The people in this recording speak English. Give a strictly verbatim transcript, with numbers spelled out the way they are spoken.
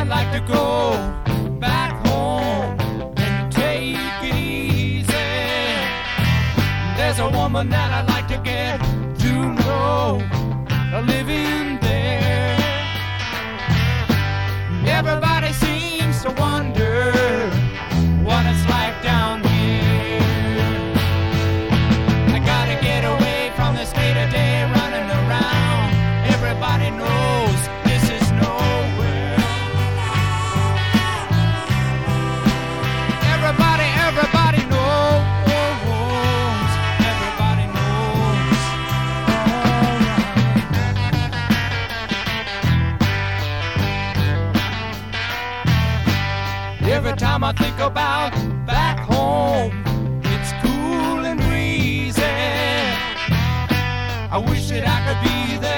I'd like to go back home and take it easy. There's a woman that I'd like to get to know, living there. Everybody seems to wonder what it's like down here. I gotta get away from this day-to-day running around. Everybody knows this is nowhere. Everybody, everybody knows. Everybody knows. All right. Every time I think about back home, it's cool and breezy. I wish that I could be there.